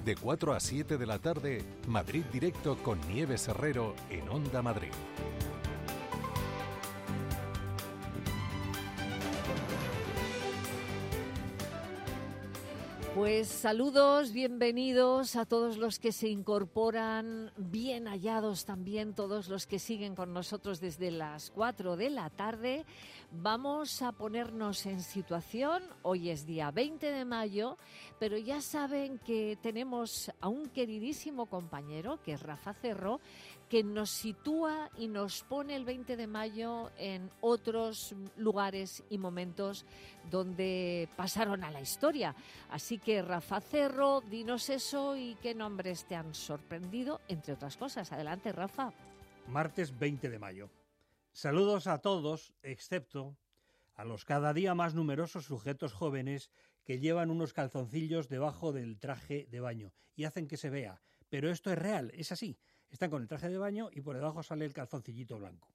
De 4 a 7 de la tarde, Madrid Directo con Nieves Herrero en Onda Madrid. Pues saludos, bienvenidos a todos los que se incorporan, bien hallados también todos los que siguen con nosotros desde las 4 de la tarde. Vamos a ponernos en situación, hoy es día 20 de mayo, pero ya saben que tenemos a un queridísimo compañero, que es Rafa Cerro, que nos sitúa y nos pone el 20 de mayo en otros lugares y momentos donde pasaron a la historia. Así que Rafa Cerro, dinos eso y qué nombres te han sorprendido, entre otras cosas. Adelante, Rafa. Martes 20 de mayo. Saludos a todos, excepto a los cada día más numerosos sujetos jóvenes que llevan unos calzoncillos debajo del traje de baño y hacen que se vea. Pero esto es real, es así. Están con el traje de baño y por debajo sale el calzoncillito blanco.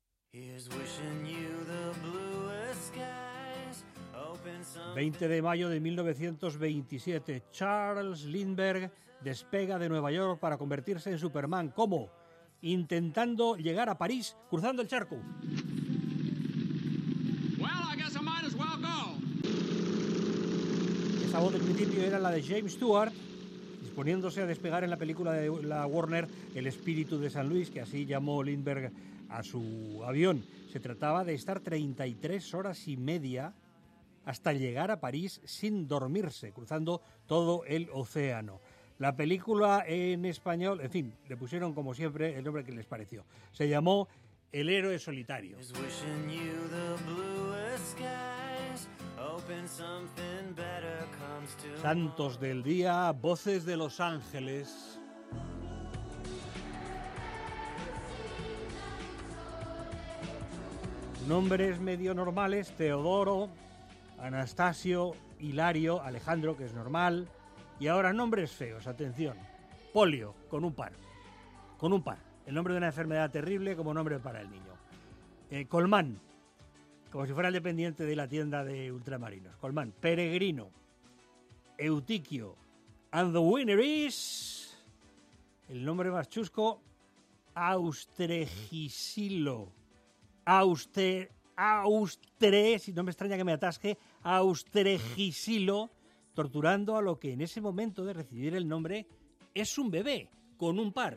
20 de mayo de 1927, Charles Lindbergh despega de Nueva York para convertirse en Superman. ¿Cómo? Intentando llegar a París cruzando el charco. Esa voz del principio era la de James Stewart, disponiéndose a despegar en la película de la Warner El espíritu de San Luis, que así llamó Lindbergh a su avión. Se trataba de estar 33 horas y media hasta llegar a París sin dormirse, cruzando todo el océano. La película en español, en fin, le pusieron como siempre el nombre que les pareció. Se llamó El héroe solitario. Santos del día, voces de los ángeles. Nombres medio normales: Teodoro, Anastasio, Hilario, Alejandro, que es normal. Y ahora nombres feos, atención. Polio, con un par. Con un par. El nombre de una enfermedad terrible como nombre para el niño. Colmán, como si fuera el dependiente de la tienda de ultramarinos. Colmán. Peregrino. Eutiquio. And the winner is... el nombre más chusco, Austregisilo. Si no me extraña que me atasque, Austregisilo, torturando a lo que en ese momento de recibir el nombre es un bebé, con un par.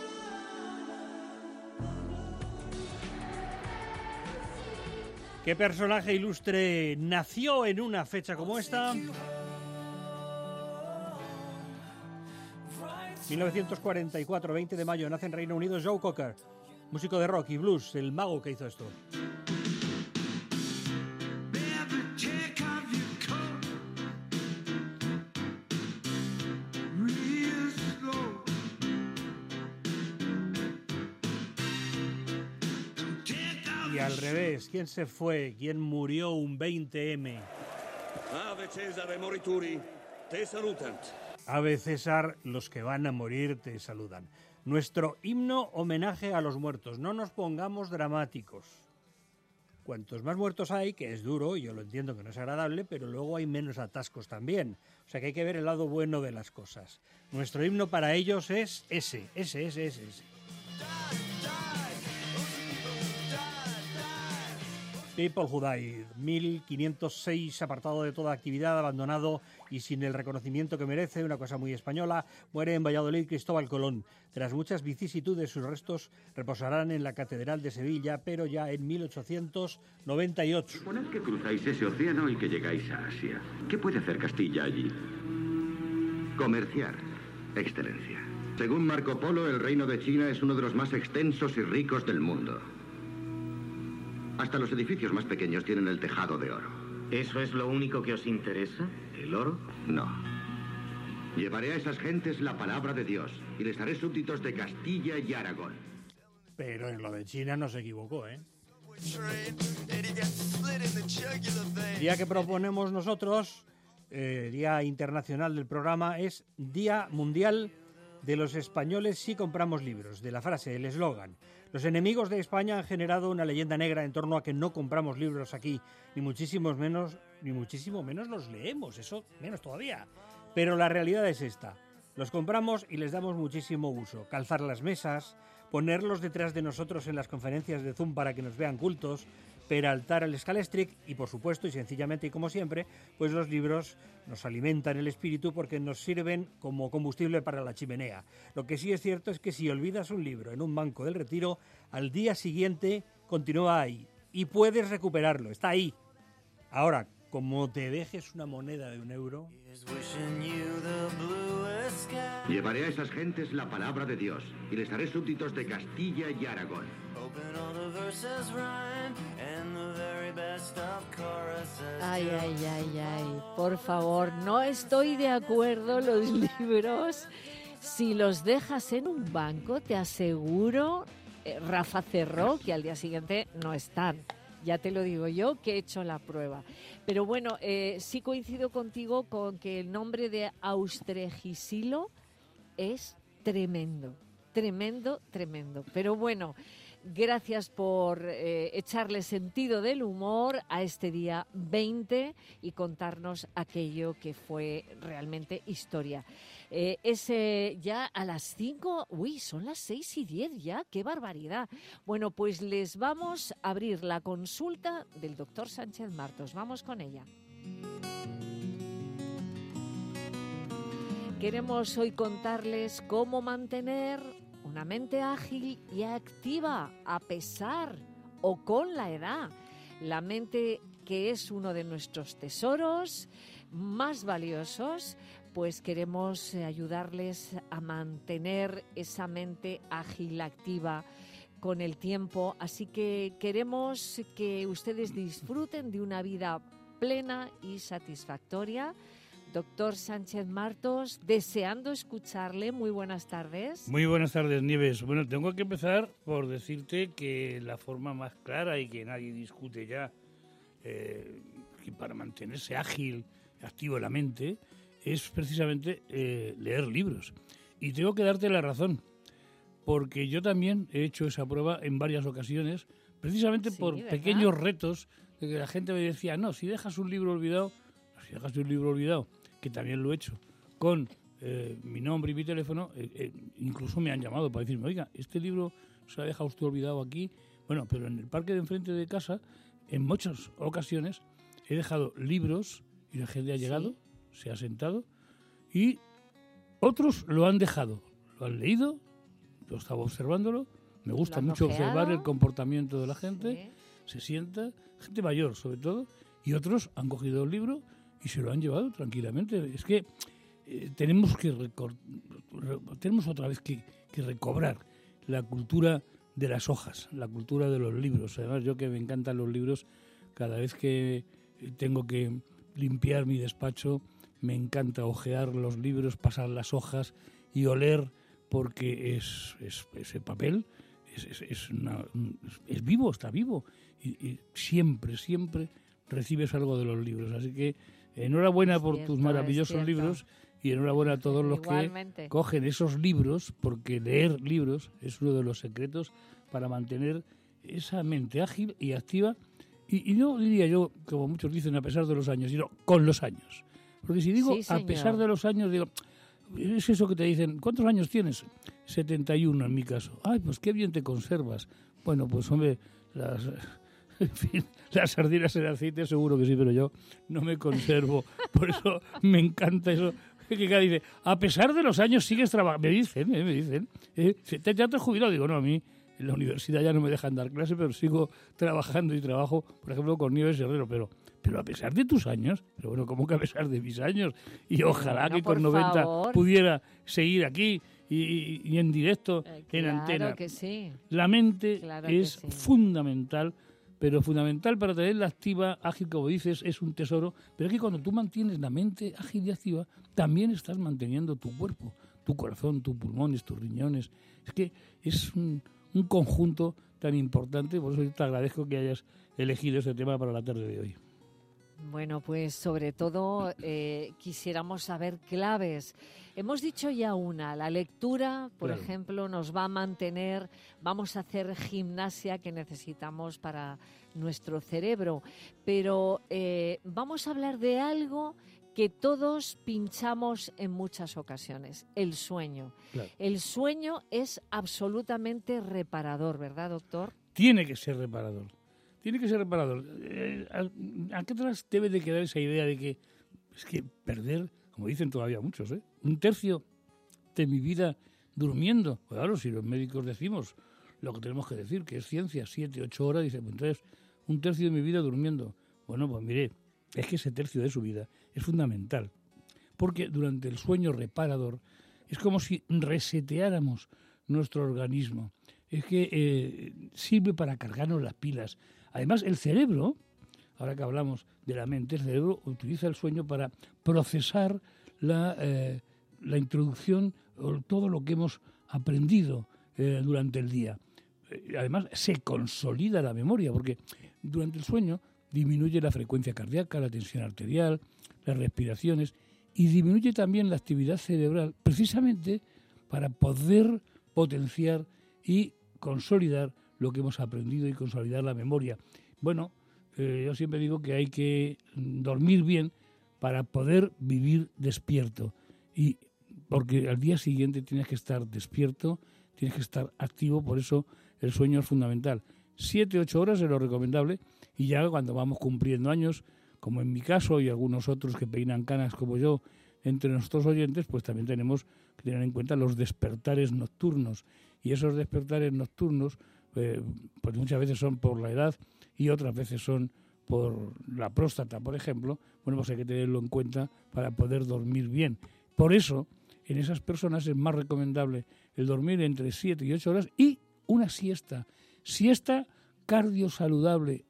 ¿Qué personaje ilustre nació en una fecha como esta? 1944, 20 de mayo, nace en Reino Unido Joe Cocker, músico de rock y blues, el mago que hizo esto. Y al revés, ¿quién se fue? ¿Quién murió un 20M? Ave Cesare morituri, te salutant. Ave César, los que van a morir te saludan. Nuestro himno homenaje a los muertos. No nos pongamos dramáticos. Cuantos más muertos hay, que es duro, y yo lo entiendo que no es agradable, pero luego hay menos atascos también. O sea que hay que ver el lado bueno de las cosas. Nuestro himno para ellos es ese. People Who Died, 1506, apartado de toda actividad, abandonado y sin el reconocimiento que merece, una cosa muy española, muere en Valladolid Cristóbal Colón. Tras muchas vicisitudes, sus restos reposarán en la Catedral de Sevilla, pero ya en 1898. Suponed que cruzáis ese océano y que llegáis a Asia. ¿Qué puede hacer Castilla allí? Comerciar. Excelencia. Según Marco Polo, el reino de China es uno de los más extensos y ricos del mundo. Hasta los edificios más pequeños tienen el tejado de oro. ¿Eso es lo único que os interesa? ¿El oro? No. Llevaré a esas gentes la palabra de Dios y les haré súbditos de Castilla y Aragón. Pero en lo de China no se equivocó, ¿eh? El día que proponemos nosotros, Día Internacional del programa, es Día Mundial de los Españoles si compramos libros, de la frase, el eslogan. Los enemigos de España han generado una leyenda negra en torno a que no compramos libros aquí, ni muchísimo menos los leemos, eso menos todavía. Pero la realidad es esta. Los compramos y les damos muchísimo uso. Calzar las mesas, ponerlos detrás de nosotros en las conferencias de Zoom para que nos vean cultos, peraltar el Scalestric y, por supuesto, y sencillamente y como siempre, pues los libros nos alimentan el espíritu porque nos sirven como combustible para la chimenea. Lo que sí es cierto es que si olvidas un libro en un banco del retiro, al día siguiente continúa ahí y puedes recuperarlo, está ahí. Ahora, como te dejes una moneda de €1... Llevaré a esas gentes la palabra de Dios y les haré súbditos de Castilla y Aragón. Ay, ay, ay, ay. Por favor, no estoy de acuerdo. Los libros, si los dejas en un banco, te aseguro, Rafa Cerró, que al día siguiente no están. Ya te lo digo yo, que he hecho la prueba. Pero bueno, sí coincido contigo con que el nombre de Austregisilo es tremendo, tremendo, tremendo. Pero bueno, gracias por echarle sentido del humor a este día 20 y contarnos aquello que fue realmente historia. Ya a las 5, son las 6:10 ya, qué barbaridad. Bueno, pues les vamos a abrir la consulta del doctor Sánchez Martos. Vamos con ella. Queremos hoy contarles cómo mantener una mente ágil y activa a pesar o con la edad. La mente, que es uno de nuestros tesoros más valiosos, pues queremos ayudarles a mantener esa mente ágil, activa con el tiempo. Así que queremos que ustedes disfruten de una vida plena y satisfactoria. Doctor Sánchez Martos, deseando escucharle. Muy buenas tardes. Muy buenas tardes, Nieves. Bueno, tengo que empezar por decirte que la forma más clara y que nadie discute ya, que para mantenerse ágil, activo la mente, es precisamente leer libros. Y tengo que darte la razón, porque yo también he hecho esa prueba en varias ocasiones, precisamente por ¿verdad? Pequeños retos, de que la gente me decía, no, si dejas un libro olvidado, que también lo he hecho, con mi nombre y mi teléfono, incluso me han llamado para decirme, oiga, este libro se ha dejado usted olvidado aquí. Bueno, pero en el parque de enfrente de casa, en muchas ocasiones, he dejado libros y la gente ha llegado, se ha sentado y otros lo han dejado, lo han leído, yo estaba observándolo, me gusta mucho observar el comportamiento de la gente, se sienta, gente mayor sobre todo, y otros han cogido el libro y se lo han llevado tranquilamente. Es que tenemos otra vez que recobrar la cultura de las hojas, la cultura de los libros. Además, yo que me encantan los libros, cada vez que tengo que limpiar mi despacho, me encanta hojear los libros, pasar las hojas y oler, porque ese papel es vivo, está vivo. Y siempre recibes algo de los libros. Así que enhorabuena por tus maravillosos libros y enhorabuena a todos los que cogen esos libros, porque leer libros es uno de los secretos para mantener esa mente ágil y activa. Y no diría yo, como muchos dicen, a pesar de los años, sino con los años. Porque si digo a pesar de los años, digo, es eso que te dicen, ¿cuántos años tienes? 71 en mi caso. Ay, pues qué bien te conservas. Bueno, pues hombre, las sardinas en aceite seguro que sí, pero yo no me conservo. Por eso me encanta eso. Que cada dice, a pesar de los años sigues trabajando. Me dicen, ¿ya te has jubilado? Digo, no, a mí en la universidad ya no me dejan dar clase, pero sigo trabajando y trabajo, por ejemplo, con Nieves Herrero, pero a pesar de tus años, pero bueno, ¿cómo que a pesar de mis años? Y ojalá que con 90 pudiera seguir aquí y en directo, en antena. Claro que sí. La mente es fundamental, pero fundamental para tenerla activa, ágil, como dices, es un tesoro. Pero es que cuando tú mantienes la mente ágil y activa, también estás manteniendo tu cuerpo, tu corazón, tus pulmones, tus riñones. Es que es un conjunto tan importante, por eso te agradezco que hayas elegido este tema para la tarde de hoy. Bueno, pues sobre todo quisiéramos saber claves. Hemos dicho ya una, la lectura, por ejemplo, nos va a mantener, vamos a hacer gimnasia que necesitamos para nuestro cerebro, pero vamos a hablar de algo que todos pinchamos en muchas ocasiones, el sueño. Claro. El sueño es absolutamente reparador, ¿verdad, doctor? Tiene que ser reparador. Tiene que ser reparador. ¿A qué atrás debe de quedar esa idea de que es que perder, como dicen todavía muchos, un tercio de mi vida durmiendo? Pues claro, si los médicos decimos lo que tenemos que decir, que es ciencia, 7, 8 horas, dice, pues entonces, un tercio de mi vida durmiendo. Bueno, pues mire, es que ese tercio de su vida es fundamental, porque durante el sueño reparador es como si reseteáramos nuestro organismo. Es que sirve para cargarnos las pilas. Además, el cerebro, ahora que hablamos de la mente, el cerebro utiliza el sueño para procesar la introducción o todo lo que hemos aprendido durante el día. Además, se consolida la memoria, porque durante el sueño disminuye la frecuencia cardíaca, la tensión arterial, las respiraciones, y disminuye también la actividad cerebral, precisamente para poder potenciar y consolidar lo que hemos aprendido y consolidar la memoria. Bueno, yo siempre digo que hay que dormir bien para poder vivir despierto, y porque al día siguiente tienes que estar despierto, tienes que estar activo, por eso el sueño es fundamental. 7, 8 horas es lo recomendable, y ya cuando vamos cumpliendo años, como en mi caso y algunos otros que peinan canas como yo, entre nuestros oyentes, pues también tenemos que tener en cuenta los despertares nocturnos. Y esos despertares nocturnos, pues muchas veces son por la edad y otras veces son por la próstata, por ejemplo. Bueno, pues hay que tenerlo en cuenta para poder dormir bien. Por eso, en esas personas es más recomendable el dormir entre 7 y 8 horas y una siesta. Siesta cardiosaludable,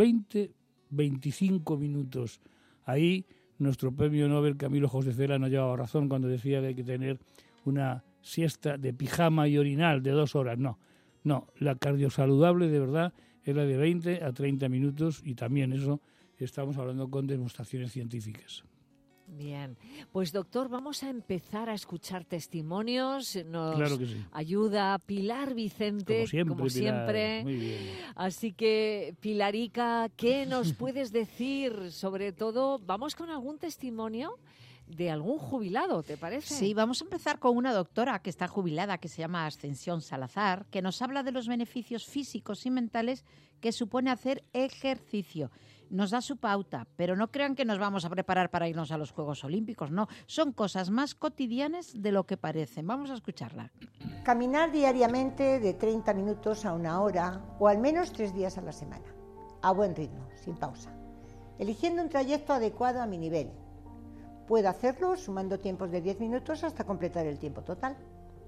20-25 minutos. Ahí nuestro premio Nobel Camilo José Cela no llevaba razón cuando decía que hay que tener una siesta de pijama y orinal de 2 horas. No, la cardiosaludable de verdad es la de 20 a 30 minutos, y también eso estamos hablando con demostraciones científicas. Bien, pues doctor, vamos a empezar a escuchar testimonios. Nos claro que sí. ayuda Pilar Vicente, como siempre. Pilar. Muy bien. Así que, Pilarica, ¿qué nos puedes decir? Sobre todo, vamos con algún testimonio de algún jubilado, ¿te parece? Sí, vamos a empezar con una doctora que está jubilada, que se llama Ascensión Salazar, que nos habla de los beneficios físicos y mentales que supone hacer ejercicio. Nos da su pauta, pero no crean que nos vamos a preparar para irnos a los Juegos Olímpicos, no. Son cosas más cotidianas de lo que parecen. Vamos a escucharla. Caminar diariamente de 30 minutos a 1 hora, o al menos 3 días a la semana, a buen ritmo, sin pausa, eligiendo un trayecto adecuado a mi nivel. Puedo hacerlo sumando tiempos de 10 minutos hasta completar el tiempo total.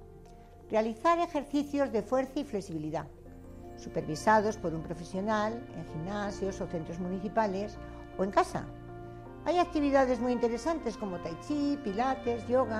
Realizar ejercicios de fuerza y flexibilidad, supervisados por un profesional en gimnasios o centros municipales o en casa. Hay actividades muy interesantes como tai chi, pilates, yoga.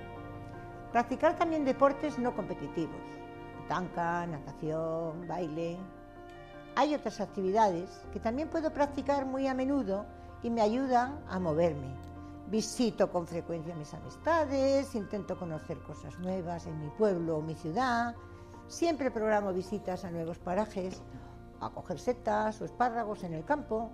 Practicar también deportes no competitivos, petanca, natación, baile. Hay otras actividades que también puedo practicar muy a menudo y me ayudan a moverme. Visito con frecuencia a mis amistades, intento conocer cosas nuevas en mi pueblo o mi ciudad. Siempre programo visitas a nuevos parajes, a coger setas o espárragos en el campo.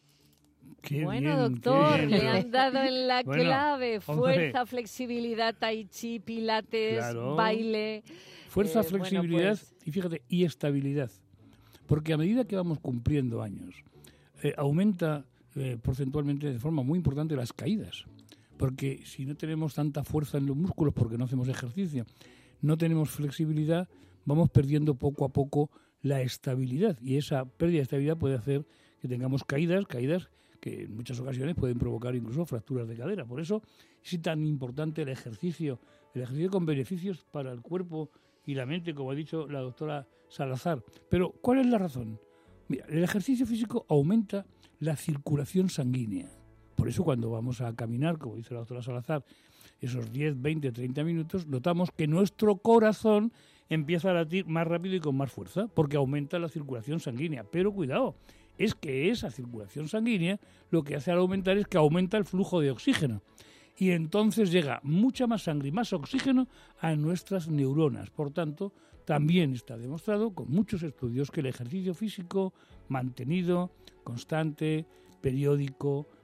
Qué bueno, bien, doctor, qué bien. le han dado en la Bueno, clave. Fuerza, hombre. flexibilidad, tai chi, pilates, Claro. baile. Fuerza, flexibilidad pues, y fíjate, y estabilidad. Porque a medida que vamos cumpliendo años, aumenta porcentualmente de forma muy importante las caídas. Porque si no tenemos tanta fuerza en los músculos porque no hacemos ejercicio, no tenemos flexibilidad, vamos perdiendo poco a poco la estabilidad. Y esa pérdida de estabilidad puede hacer que tengamos caídas que en muchas ocasiones pueden provocar incluso fracturas de cadera. Por eso es tan importante el ejercicio con beneficios para el cuerpo y la mente, como ha dicho la doctora Salazar. Pero, ¿cuál es la razón? Mira, el ejercicio físico aumenta la circulación sanguínea. Por eso cuando vamos a caminar, como dice la doctora Salazar, esos 10, 20, 30 minutos, notamos que nuestro corazón empieza a latir más rápido y con más fuerza, porque aumenta la circulación sanguínea. Pero cuidado, es que esa circulación sanguínea lo que hace al aumentar es que aumenta el flujo de oxígeno. Y entonces llega mucha más sangre y más oxígeno a nuestras neuronas. Por tanto, también está demostrado con muchos estudios que el ejercicio físico mantenido, constante, periódico,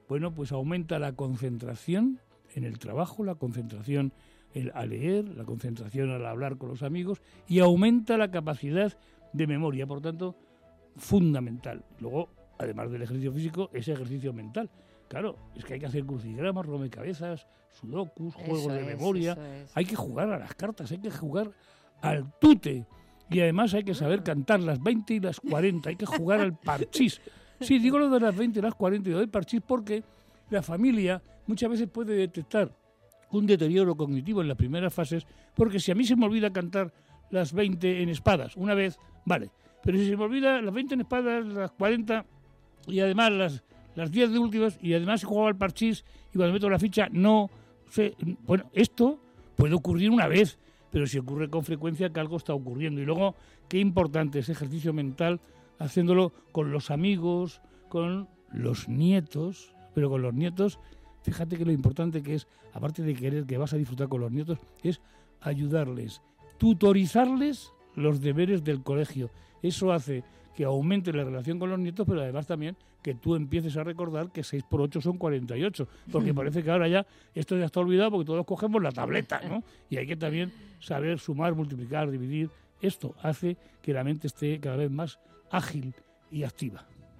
Bueno, pues aumenta la concentración en el trabajo, la concentración al leer, la concentración al hablar con los amigos y aumenta la capacidad de memoria, por tanto, fundamental. Luego, además del ejercicio físico, es ejercicio mental. Claro, es que hay que hacer crucigramas, rompecabezas, sudokus, juegos de memoria. Hay que jugar a las cartas, hay que jugar al tute. Y además hay que saber cantar las 20 y las 40, hay que jugar al parchís. Sí, digo lo de las 20 y las 40 y lo del parchís porque la familia muchas veces puede detectar un deterioro cognitivo en las primeras fases, porque si a mí se me olvida cantar las 20 en espadas una vez, vale, pero si se me olvida las 20 en espadas, las 40 y además las 10 de últimas y además he jugado al parchís y cuando meto la ficha no sé, bueno, esto puede ocurrir una vez, pero si ocurre con frecuencia que algo está ocurriendo. Y luego, qué importante ese ejercicio mental haciéndolo con los amigos, con los nietos, pero con los nietos, fíjate que lo importante que es, aparte de querer que vas a disfrutar con los nietos, es ayudarles, tutorizarles los deberes del colegio. Eso hace que aumente la relación con los nietos, pero además también que tú empieces a recordar que 6 por 8 son 48, porque parece que ahora ya esto ya está olvidado porque todos cogemos la tableta, ¿no? Y hay que también saber sumar, multiplicar, dividir. Esto hace que la mente esté cada vez más ágil y activa.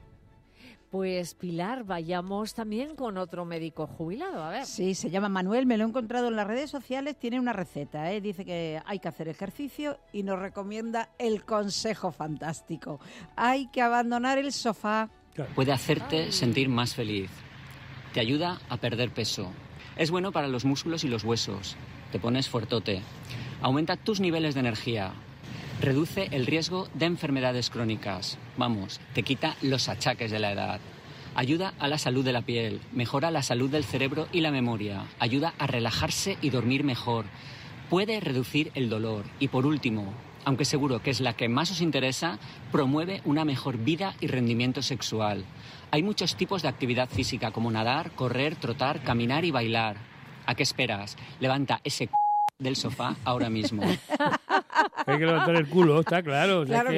Pues Pilar, vayamos también con otro médico jubilado, a ver. Sí, se llama Manuel, me lo he encontrado en las redes sociales, tiene una receta, dice que hay que hacer ejercicio y nos recomienda el consejo fantástico. Hay que abandonar el sofá. Puede hacerte sentir más feliz, te ayuda a perder peso, es bueno para los músculos y los huesos, te pones fuertote, aumenta tus niveles de energía, reduce el riesgo de enfermedades crónicas, vamos, te quita los achaques de la edad, ayuda a la salud de la piel, mejora la salud del cerebro y la memoria, ayuda a relajarse y dormir mejor, puede reducir el dolor y por último, aunque seguro que es la que más os interesa, promueve una mejor vida y rendimiento sexual. Hay muchos tipos de actividad física como nadar, correr, trotar, caminar y bailar. ¿A qué esperas? Levanta ese del sofá ahora mismo. Hay que levantar el culo, está claro. Claro,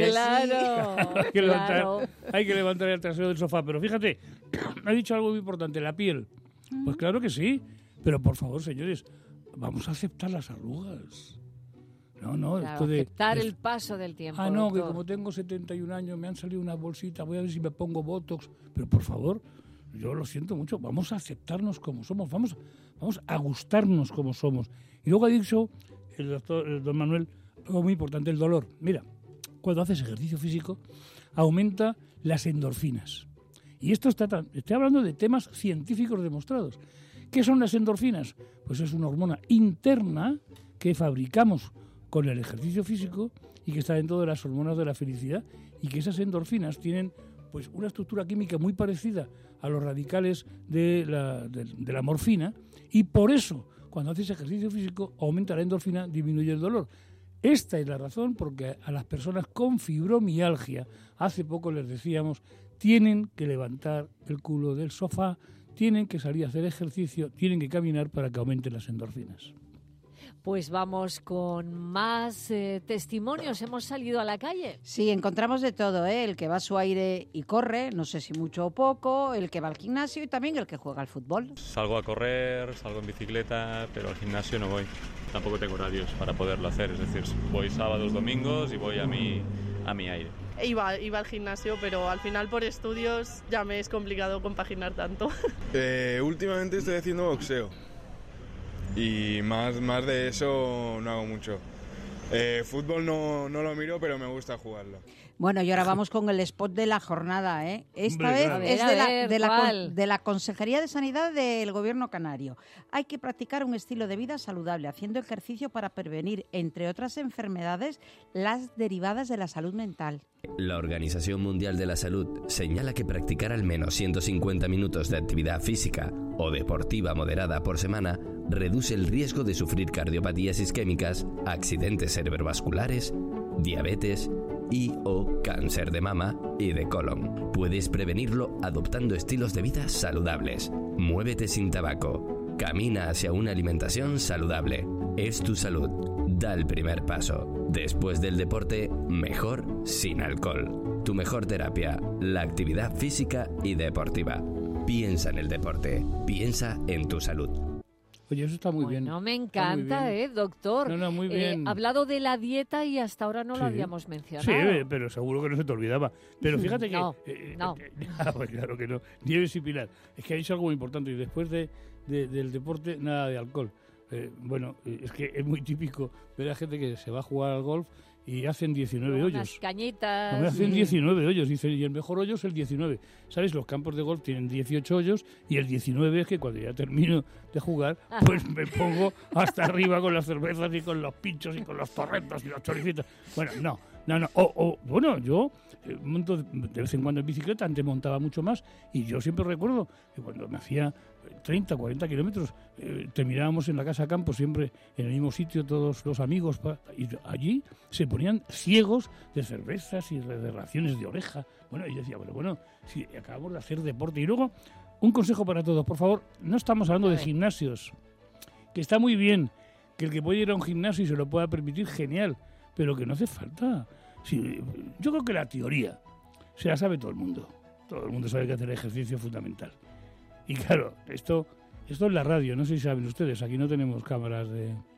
Hay que levantar el trasero del sofá. Pero fíjate, ha dicho algo muy importante, la piel. Pues claro que sí. Pero por favor, señores, vamos a aceptar las arrugas. No, claro, esto de aceptar el paso del tiempo. No, doctor. que como tengo 71 años me han salido unas bolsitas, voy a ver si me pongo botox. Pero por favor, yo lo siento mucho, vamos a aceptarnos como somos, vamos a gustarnos como somos. Y luego ha dicho el don Manuel algo muy importante, el dolor. Mira, cuando haces ejercicio físico aumenta las endorfinas. Y esto estoy hablando de temas científicos demostrados. ¿Qué son las endorfinas? Pues es una hormona interna que fabricamos con el ejercicio físico y que está dentro de las hormonas de la felicidad y que esas endorfinas tienen pues una estructura química muy parecida a los radicales de la morfina y por eso cuando haces ejercicio físico aumenta la endorfina, disminuye el dolor. Esta es la razón porque a las personas con fibromialgia, hace poco les decíamos, tienen que levantar el culo del sofá, tienen que salir a hacer ejercicio, tienen que caminar para que aumenten las endorfinas. Pues vamos con más testimonios. ¿Hemos salido a la calle? Sí, encontramos de todo, el que va a su aire y corre, no sé si mucho o poco, el que va al gimnasio y también el que juega al fútbol. Salgo a correr, salgo en bicicleta, pero al gimnasio no voy. Tampoco tengo horarios para poderlo hacer, es decir, voy sábados, domingos y voy a mi aire. Iba al gimnasio, pero al final por estudios ya me es complicado compaginar tanto. Últimamente estoy haciendo boxeo. Y más de eso no hago mucho. Fútbol no lo miro, pero me gusta jugarlo. Bueno, y ahora vamos con el spot de la jornada, Esta Hombre, vez claro. es de la Consejería de Sanidad del Gobierno Canario. Hay que practicar un estilo de vida saludable, haciendo ejercicio para prevenir, entre otras enfermedades, las derivadas de la salud mental. La Organización Mundial de la Salud señala que practicar al menos 150 minutos de actividad física o deportiva moderada por semana reduce el riesgo de sufrir cardiopatías isquémicas, accidentes cerebrovasculares, diabetes y o cáncer de mama y de colon. Puedes prevenirlo adoptando estilos de vida saludables. Muévete sin tabaco. Camina hacia una alimentación saludable. Es tu salud. Da el primer paso. Después del deporte, mejor sin alcohol. Tu mejor terapia, la actividad física y deportiva. Piensa en el deporte. Piensa en tu salud. Oye, eso está muy bien. No, me encanta, doctor. No, muy bien. Ha hablado de la dieta y hasta ahora no lo habíamos mencionado. Sí, pero seguro que no se te olvidaba. Pero fíjate que... No. Pues claro que no. Nieves y Pilar. Es que ha dicho algo muy importante. Y después del deporte, nada de alcohol. Es que es muy típico ver a gente que se va a jugar al golf y hacen 19 hoyos. Unas cañitas. Hacen 19 hoyos, dicen, y el mejor hoyo es el 19. ¿Sabes? Los campos de golf tienen 18 hoyos y el 19 es que cuando ya termino de jugar, pues me pongo hasta arriba con las cervezas y con los pinchos y con los torrentos y los choricitos. Bueno, no. Yo monto de vez en cuando en bicicleta, antes montaba mucho más, y yo siempre recuerdo que cuando me hacía 30, 40 kilómetros, terminábamos en la casa campo, siempre en el mismo sitio, todos los amigos, y allí se ponían ciegos de cervezas y de raciones de oreja. Bueno, y yo decía, si acabamos de hacer deporte. Y luego, un consejo para todos, por favor, no estamos hablando de gimnasios, que está muy bien, que el que puede ir a un gimnasio y se lo pueda permitir, genial, pero que no hace falta. Sí, yo creo que la teoría se la sabe todo el mundo. Todo el mundo sabe que hacer ejercicio es fundamental. Y claro, esto es la radio, no sé si saben ustedes, aquí no tenemos cámaras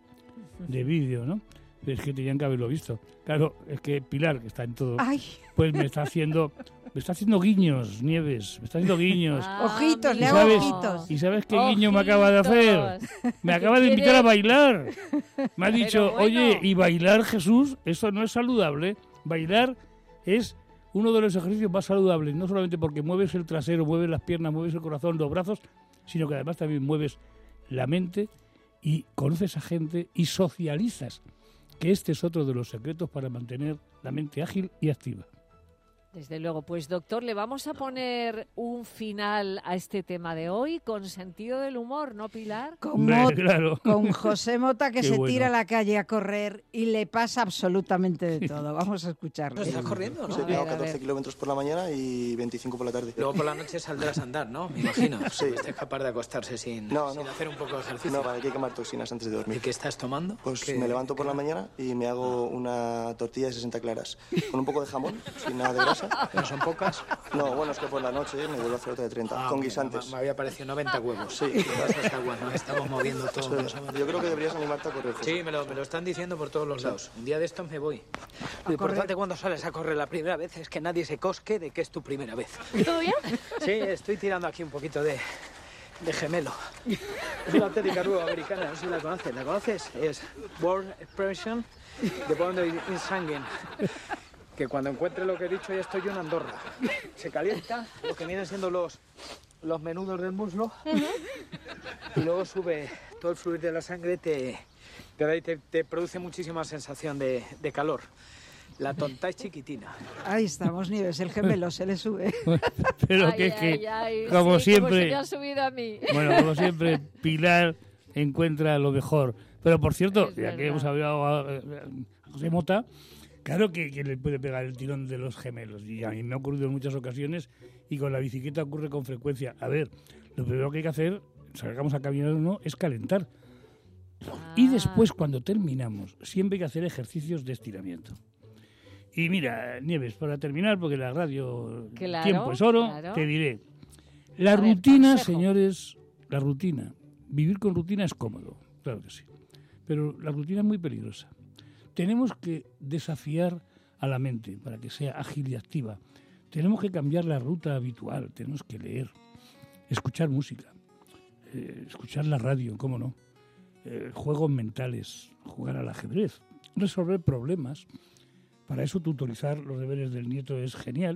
de vídeo, ¿no? Es que tenían que haberlo visto. Claro, es que Pilar, que está en todo, pues me está haciendo guiños, Nieves, me está haciendo guiños. Ojitos, le hago ojitos. ¿Y sabes qué guiño me acaba de hacer? Me acaba de invitar a bailar. Me ha dicho, oye, ¿y bailar, Jesús? Eso no es saludable. Bailar es uno de los ejercicios más saludables, no solamente porque mueves el trasero, mueves las piernas, mueves el corazón, los brazos, sino que además también mueves la mente y conoces a gente y socializas, que este es otro de los secretos para mantener la mente ágil y activa. Desde luego, pues doctor, le vamos a poner un final a este tema de hoy con sentido del humor, ¿no, Pilar? Con José Mota, que Qué se bueno. tira a la calle a correr y le pasa absolutamente de todo. Vamos a escucharlo. ¿Estás corriendo, no? Sí, Hago 14 kilómetros por la mañana y 25 por la tarde. Luego por la noche saldrás a andar, ¿no? Me imagino. Sí. Usted es capaz de acostarse sin hacer un poco de ejercicio. No, hay que quemar toxinas antes de dormir. ¿Y qué estás tomando? Pues me levanto por la mañana y me hago una tortilla de 60 claras con un poco de jamón, sin nada de grasa. ¿No son pocas? No, bueno, es que por la noche me vuelvo a hacer otra de 30, con guisantes. Me había parecido 90 huevos. Sí. Esas aguas, ¿no? Estamos moviendo todo. Sí. Yo creo que deberías animarte a correr. Sí, me lo están diciendo por todos los lados. Un día de estos me voy. Lo importante cuando sales a correr la primera vez es que nadie se cosque de que es tu primera vez. ¿Todo bien? Sí, estoy tirando aquí un poquito de gemelo. Es una técnica nueva americana, no sé si la conoces. ¿La conoces? Es Word Expression de Boundary in Sanguine. Que cuando encuentre lo que he dicho ya estoy yo en Andorra. Se calienta lo que vienen siendo los menudos del muslo y luego sube todo el fluir de la sangre, te produce muchísima sensación de calor. La tonta es chiquitina. Ahí estamos, Nieves, el gemelo se le sube. Pero como siempre, como se me ha subido a mí. Bueno, como siempre, Pilar encuentra lo mejor. Pero por cierto, ya que hemos hablado a José Mota, claro que le puede pegar el tirón de los gemelos. Y a mí me ha ocurrido en muchas ocasiones y con la bicicleta ocurre con frecuencia. A ver, lo primero que hay que hacer, salgamos a caminar o no, es calentar. Y después, cuando terminamos, siempre hay que hacer ejercicios de estiramiento. Y mira, Nieves, para terminar, porque la radio tiempo es oro, te diré. La rutina, señores, la rutina. Vivir con rutina es cómodo, claro que sí. Pero la rutina es muy peligrosa. Tenemos que desafiar a la mente para que sea ágil y activa. Tenemos que cambiar la ruta habitual, tenemos que leer, escuchar música, escuchar la radio, cómo no, juegos mentales, jugar al ajedrez, resolver problemas. Para eso tutorizar los deberes del nieto es genial.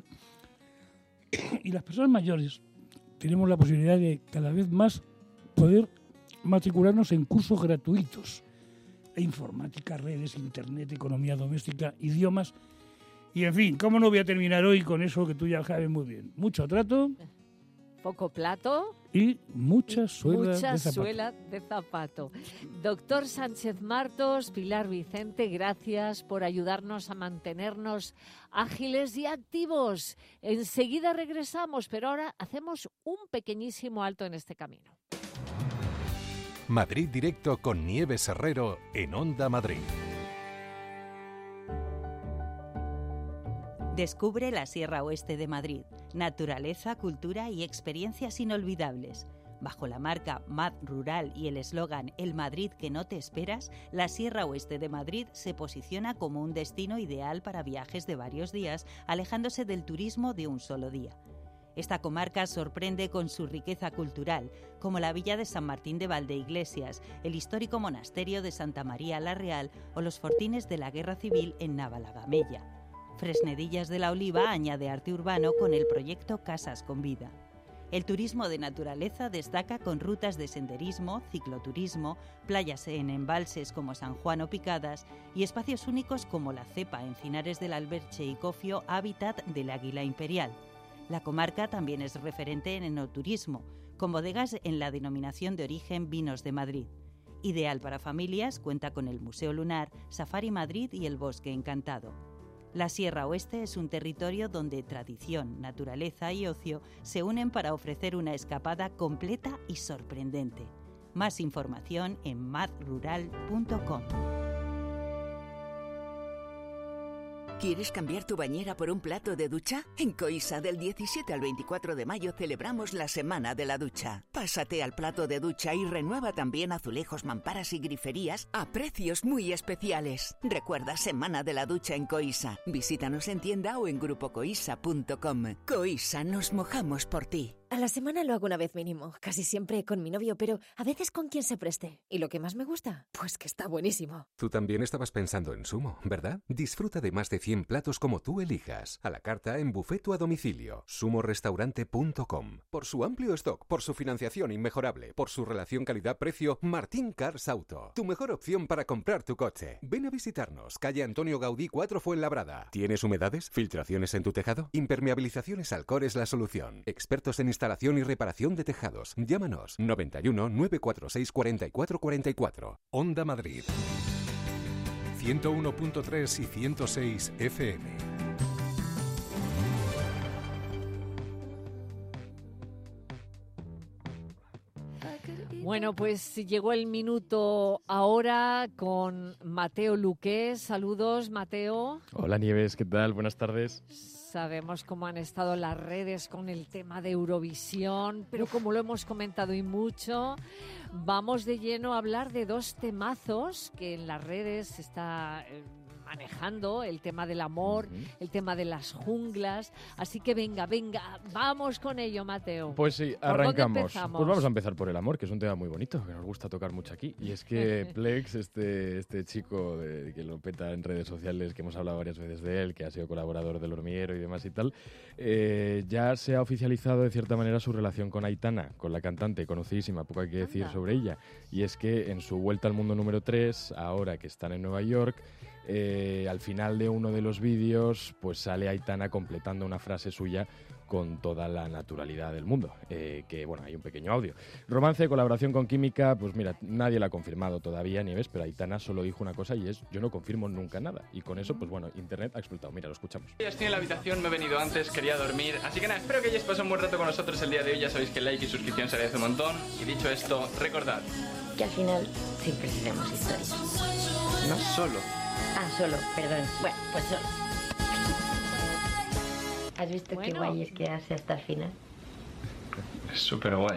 Y las personas mayores tenemos la posibilidad de cada vez más poder matricularnos en cursos gratuitos. Informática, redes, internet, economía doméstica, idiomas. Y en fin, ¿cómo no voy a terminar hoy con eso que tú ya sabes muy bien? Mucho trato. Poco plato. Y mucha suela de zapato. Doctor Sánchez Martos, Pilar Vicente, gracias por ayudarnos a mantenernos ágiles y activos. Enseguida regresamos, pero ahora hacemos un pequeñísimo alto en este camino. Madrid Directo con Nieves Herrero en Onda Madrid. Descubre la Sierra Oeste de Madrid. Naturaleza, cultura y experiencias inolvidables. Bajo la marca Mad Rural y el eslogan El Madrid que no te esperas, la Sierra Oeste de Madrid se posiciona como un destino ideal para viajes de varios días, alejándose del turismo de un solo día. Esta comarca sorprende con su riqueza cultural, como la villa de San Martín de Valdeiglesias, el histórico monasterio de Santa María la Real o los fortines de la Guerra Civil en Navalagamella. Fresnedillas de la Oliva añade arte urbano con el proyecto Casas con Vida. El turismo de naturaleza destaca con rutas de senderismo, cicloturismo, playas en embalses como San Juan o Picadas y espacios únicos como la Cepa, Encinares del Alberche y Cofio, hábitat del águila imperial. La comarca también es referente en enoturismo, con bodegas en la denominación de origen Vinos de Madrid. Ideal para familias, cuenta con el Museo Lunar, Safari Madrid y el Bosque Encantado. La Sierra Oeste es un territorio donde tradición, naturaleza y ocio se unen para ofrecer una escapada completa y sorprendente. Más información en madrural.com. ¿Quieres cambiar tu bañera por un plato de ducha? En Coisa, del 17 al 24 de mayo celebramos la Semana de la Ducha. Pásate al plato de ducha y renueva también azulejos, mamparas y griferías a precios muy especiales. Recuerda, Semana de la Ducha en Coisa. Visítanos en tienda o en grupocoisa.com. Coisa, nos mojamos por ti. A la semana lo hago una vez mínimo, casi siempre con mi novio, pero a veces con quien se preste. ¿Y lo que más me gusta? Pues que está buenísimo. Tú también estabas pensando en Sumo, ¿verdad? Disfruta de más de 100 platos como tú elijas, a la carta, en buffet o a domicilio. sumorestaurante.com. Por su amplio stock, por su financiación inmejorable, por su relación calidad-precio, Martín Cars Auto. Tu mejor opción para comprar tu coche. Ven a visitarnos, calle Antonio Gaudí 4 Fuenlabrada. ¿Tienes humedades? ¿Filtraciones en tu tejado? Impermeabilizaciones Alcor es la solución. Expertos en instalación y reparación de tejados. Llámanos 91 946 44 44. Onda Madrid 101.3 y 106 FM. Bueno, pues llegó el minuto ahora con Mateo Luque. Saludos, Mateo. Hola, Nieves, ¿qué tal? Buenas tardes. Sabemos cómo han estado las redes con el tema de Eurovisión, pero como lo hemos comentado y mucho, vamos de lleno a hablar de dos temazos que en las redes se está manejando, el tema del amor, el tema de las junglas. Así que venga, vamos con ello, Mateo. Pues sí, arrancamos. Pues vamos a empezar por el amor, que es un tema muy bonito, que nos gusta tocar mucho aquí. Y es que Plex, este chico que lo peta en redes sociales, que hemos hablado varias veces de él, que ha sido colaborador del Hormiguero y demás y tal, ya se ha oficializado de cierta manera su relación con Aitana, con la cantante conocidísima, poco hay que decir sobre ella. Y es que en su vuelta al mundo número 3, ahora que están en Nueva York, al final de uno de los vídeos pues sale Aitana completando una frase suya con toda la naturalidad del mundo, que bueno, hay un pequeño audio. Romance, colaboración con Química, pues mira, nadie lo ha confirmado todavía, Nieves, pero Aitana solo dijo una cosa y es: yo no confirmo nunca nada. Y con eso, pues bueno, Internet ha explotado. Mira, lo escuchamos. Ya estoy en la habitación, me he venido antes, quería dormir, así que nada, espero que hayáis pasado un buen rato con nosotros el día de hoy. Ya sabéis que el like y suscripción se agradece un montón. Y dicho esto, recordad que al final siempre seremos historias. ¿No? Solo. Ah, solo, perdón. Bueno, pues solo. ¿Has visto qué guay es quedarse hasta el final? Es súper guay.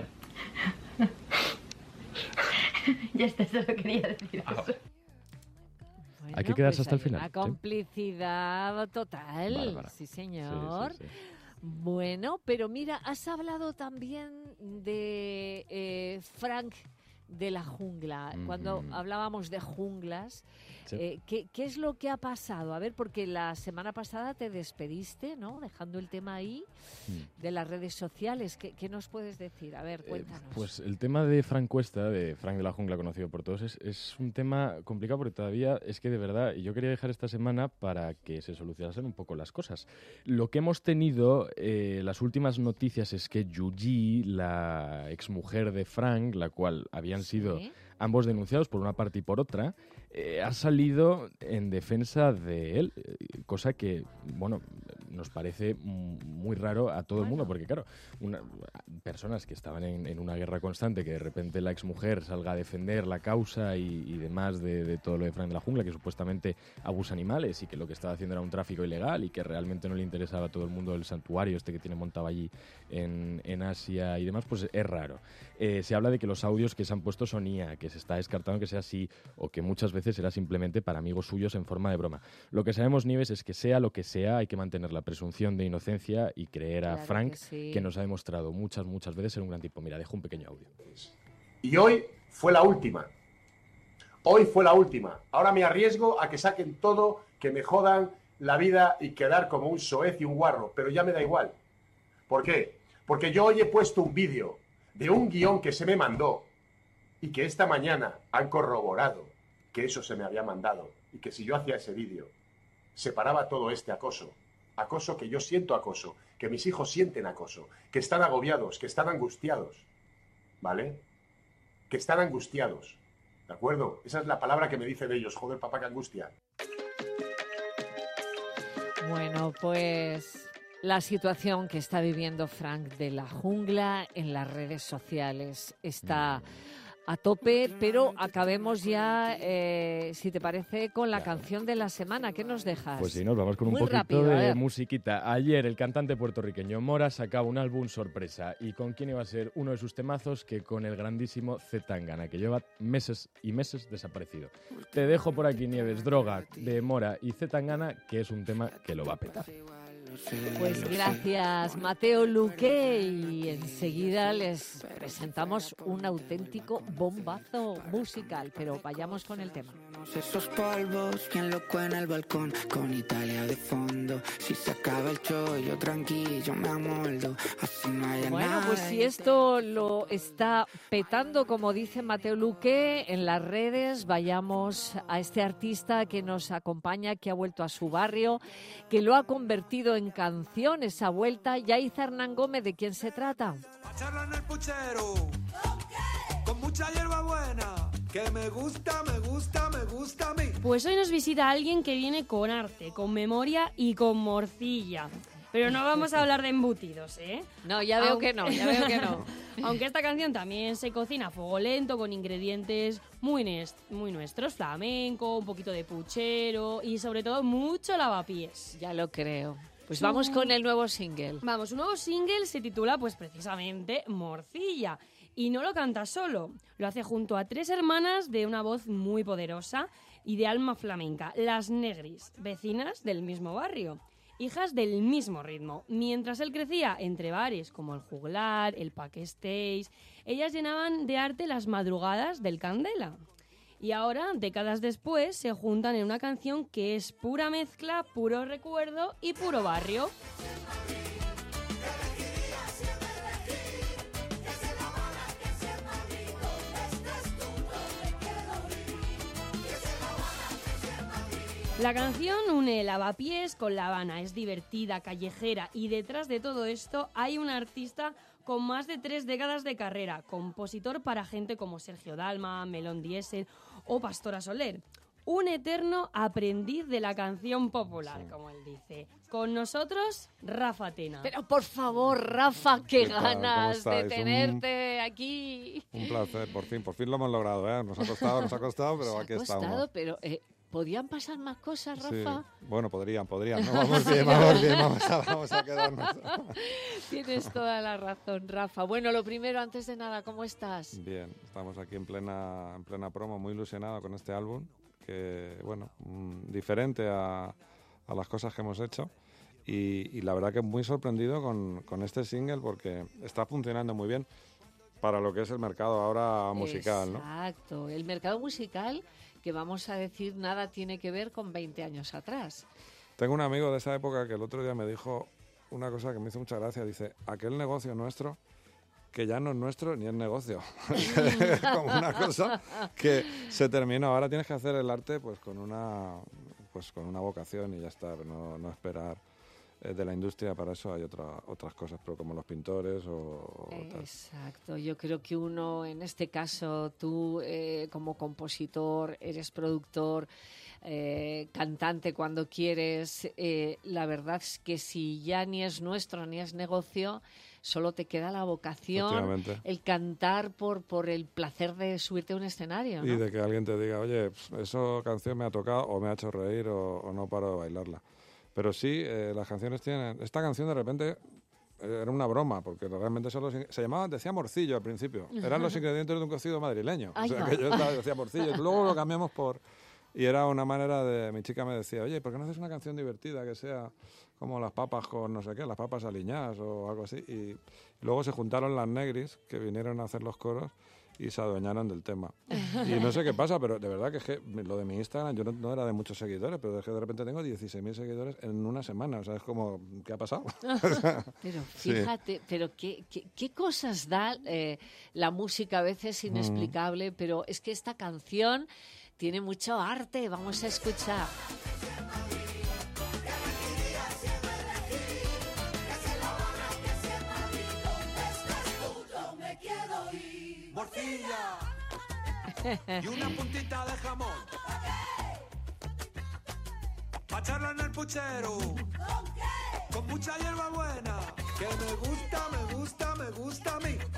Ya está, solo quería decir eso. Bueno, hay que quedarse pues hasta el final. Una complicidad total. Bárbara. Sí, señor. Sí. Bueno, pero mira, has hablado también de Frank de la jungla. Cuando hablábamos de junglas, sí. ¿Qué es lo que ha pasado? A ver, porque la semana pasada te despediste, ¿no? Dejando el tema ahí de las redes sociales. ¿Qué nos puedes decir? A ver, cuéntanos. Pues el tema de Frank Cuesta, de Frank de la Jungla, conocido por todos, es un tema complicado porque todavía es que de verdad, y yo quería dejar esta semana para que se solucionasen un poco las cosas. Lo que hemos tenido, las últimas noticias, es que Yuji, la exmujer de Frank, la cual habían sido ambos denunciados por una parte y por otra, ha salido en defensa de él, cosa que, bueno, nos parece muy raro a todo el mundo, porque claro, personas que estaban en una guerra constante, que de repente la exmujer salga a defender la causa y demás de todo lo de Frank de la Jungla, que supuestamente abusa animales y que lo que estaba haciendo era un tráfico ilegal y que realmente no le interesaba a todo el mundo el santuario que tiene montado allí en Asia y demás, pues es raro. Se habla de que los audios que se han puesto son IA, que se está descartando que sea así, o que muchas veces era simplemente para amigos suyos en forma de broma. Lo que sabemos, Nieves, es que sea lo que sea, hay que mantener la presunción de inocencia y creer a Frank, que nos ha demostrado muchas veces ser un gran tipo. Mira, dejo un pequeño audio. Y hoy fue la última. Hoy fue la última. Ahora me arriesgo a que saquen todo, que me jodan la vida y quedar como un soez y un guarro, pero ya me da igual. ¿Por qué? Porque yo hoy he puesto un vídeo de un guión que se me mandó y que esta mañana han corroborado que eso se me había mandado y que si yo hacía ese vídeo se paraba todo este acoso. Acoso que yo siento acoso, que mis hijos sienten acoso, que están agobiados, que están angustiados, ¿vale? Que están angustiados, ¿de acuerdo? Esa es la palabra que me dicen ellos, joder, papá, que angustia. Bueno, pues la situación que está viviendo Frank de la Jungla en las redes sociales está a tope, pero acabemos ya, si te parece, con la canción de la semana. ¿Qué nos dejas? Pues sí, nos vamos con un poquito de musiquita. Ayer el cantante puertorriqueño Mora sacaba un álbum sorpresa. ¿Y con quién iba a ser uno de sus temazos? Que con el grandísimo C. Tangana, que lleva meses y meses desaparecido. Te dejo por aquí, Nieves, Droga, de Mora y C. Tangana, que es un tema que lo va a petar. Pues gracias, Mateo Luque, y enseguida les presentamos un auténtico bombazo musical, pero vayamos con el tema. Esos polvos, quien loco en el balcón, con Italia de fondo. Si se acaba el chollo, tranquilo, me amoldo. Así no hay Bueno, nada. pues si esto lo está petando, como dice Mateo Luque, en las redes, vayamos a este artista que nos acompaña, que ha vuelto a su barrio, que lo ha convertido en canción, esa vuelta. Yaiza Hernán Gómez, ¿de quién se trata? Charla en el puchero, con mucha hierba buena, que me gusta a mí. Pues hoy nos visita alguien que viene con arte, con memoria y con morcilla. Pero no vamos a hablar de embutidos, ¿eh? No, ya veo que no. Aunque esta canción también se cocina a fuego lento con ingredientes muy nuestros, flamenco, un poquito de puchero y sobre todo mucho lavapiés. Ya lo creo. Pues vamos con el nuevo single. Vamos, un nuevo single se titula pues precisamente Morcilla. Y no lo canta solo, lo hace junto a 3 hermanas de una voz muy poderosa y de alma flamenca, las Negris, vecinas del mismo barrio, hijas del mismo ritmo. Mientras él crecía entre bares como el Juglar, el Paquestéis, ellas llenaban de arte las madrugadas del Candela. Y ahora, décadas después, se juntan en una canción que es pura mezcla, puro recuerdo y puro barrio. La canción une el lavapiés con La Habana, es divertida, callejera y detrás de todo esto hay un artista con más de 3 décadas de carrera, compositor para gente como Sergio Dalma, Melón Diesel o Pastora Soler. Un eterno aprendiz de la canción popular, como él dice. Con nosotros, Rafa Tena. Pero por favor, Rafa, qué ganas ¿Cómo de estáis? tenerte aquí. Un placer, por fin lo hemos logrado, ¿eh? Nos ha costado, pero aquí estamos. Pero ¿podían pasar más cosas, Sí. Rafa? Bueno, podrían. No, vamos bien, vamos a quedarnos. Tienes toda la razón, Rafa. Bueno, lo primero, antes de nada, ¿cómo estás? Bien, estamos aquí en plena promo, muy ilusionado con este álbum, que, bueno, diferente a las cosas que hemos hecho. Y la verdad que muy sorprendido con este single porque está funcionando muy bien para lo que es el mercado ahora musical, ¿no? Exacto. El mercado musical, que vamos a decir, nada tiene que ver con 20 años atrás. Tengo un amigo de esa época que el otro día me dijo una cosa que me hizo mucha gracia. Dice, aquel negocio nuestro, que ya no es nuestro ni es negocio. Como una cosa que se terminó. Ahora tienes que hacer el arte pues con una vocación y ya está, no esperar de la industria. Para eso hay otras cosas, pero como los pintores o tal. Exacto, yo creo que uno, en este caso, tú como compositor, eres productor, cantante cuando quieres. La verdad es que si ya ni es nuestro ni es negocio, solo te queda la vocación, el cantar por el placer de subirte a un escenario, ¿no? Y de que alguien te diga, oye, esa canción me ha tocado o me ha hecho reír o no paro de bailarla. Pero sí, las canciones tienen... Esta canción de repente era una broma, porque realmente se llamaba, decía morcillo al principio. Eran los ingredientes de un cocido madrileño. O sea, que yo decía morcillo. Luego lo cambiamos por... Y era una manera de... Mi chica me decía, oye, ¿por qué no haces una canción divertida que sea como las papas con no sé qué, las papas aliñadas o algo así? Y luego se juntaron las negris, que vinieron a hacer los coros, y se adueñaron del tema. Y no sé qué pasa, pero de verdad que lo de mi Instagram, yo no era de muchos seguidores, pero es que de repente tengo 16.000 seguidores en una semana. O sea, es como, ¿qué ha pasado? Pero fíjate, pero qué cosas da la música, a veces inexplicable, pero es que esta canción tiene mucho arte. Vamos a escuchar. Morcilla y una puntita de jamón pa' echarla en el puchero con mucha hierba buena que me gusta a mí.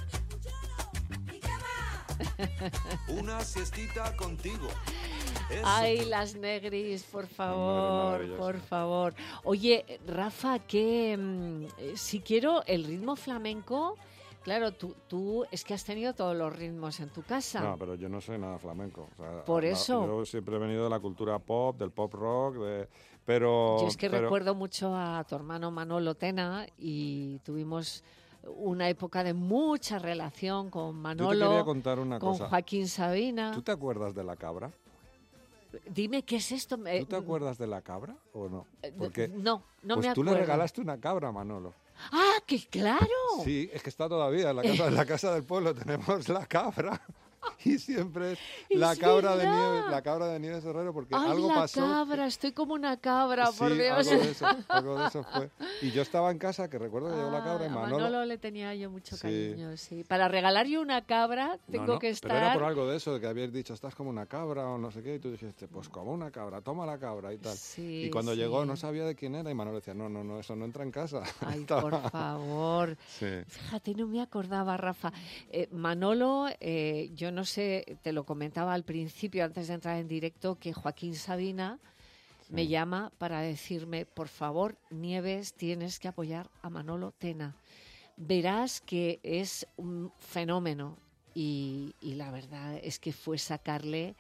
Una siestita contigo. Eso. Ay, las negris, por favor, por favor. Oye, Rafa, que si quiero el ritmo flamenco... Claro, tú es que has tenido todos los ritmos en tu casa. No, pero yo no soy nada flamenco. O sea, por eso. Yo siempre he venido de la cultura pop, del pop rock, pero... Yo es que recuerdo mucho a tu hermano Manolo Tena y tuvimos una época de mucha relación con Manolo. Yo te quería contar una con cosa. Joaquín Sabina. ¿Tú te acuerdas de La Cabra? Dime, ¿qué es esto? ¿Tú te acuerdas de La Cabra o no? Porque, no pues me acuerdo. Tú le regalaste una cabra a Manolo. ¡Ah, que claro! Sí, es que está todavía en la casa del pueblo tenemos la cabra. Y siempre es la cabra de Nieves Herrero, porque algo pasó. La cabra, estoy como una cabra, sí, por Dios. Algo de eso fue. Y yo estaba en casa, que recuerdo que llegó la cabra y a Manolo le tenía yo mucho cariño, sí. Para regalar yo una cabra tengo que estar... Pero era por algo de eso, de que habías dicho, estás como una cabra o no sé qué, y tú dijiste, pues como una cabra, toma la cabra y tal. Sí, y cuando llegó no sabía de quién era y Manolo decía, no, eso no entra en casa. Ay, por favor. Sí. Fíjate, no me acordaba, Rafa. Manolo, yo no sé... Te lo comentaba al principio, antes de entrar en directo, que Joaquín Sabina me llama para decirme, por favor, Nieves, tienes que apoyar a Manolo Tena. Verás que es un fenómeno y la verdad es que fue sacarle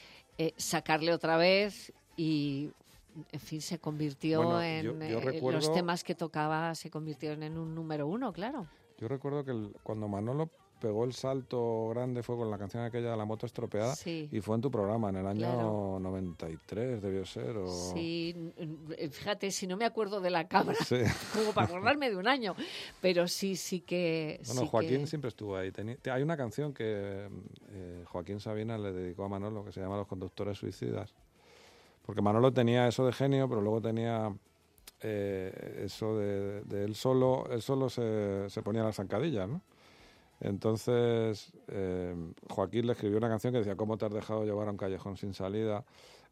otra vez y, en fin, se convirtió yo recuerdo, los temas que tocaba se convirtieron en un número 1, claro. Yo recuerdo que cuando Manolo pegó el salto grande fue con la canción aquella de La moto estropeada y fue en tu programa en el año 93 debió ser Sí, fíjate, si no me acuerdo de la cabra como para acordarme de un año, pero sí que... Bueno, Joaquín siempre estuvo ahí. Hay una canción que Joaquín Sabina le dedicó a Manolo que se llama Los conductores suicidas, porque Manolo tenía eso de genio, pero luego tenía eso de él solo se ponía las zancadillas, ¿no? Entonces, Joaquín le escribió una canción que decía ¿Cómo te has dejado llevar a un callejón sin salida?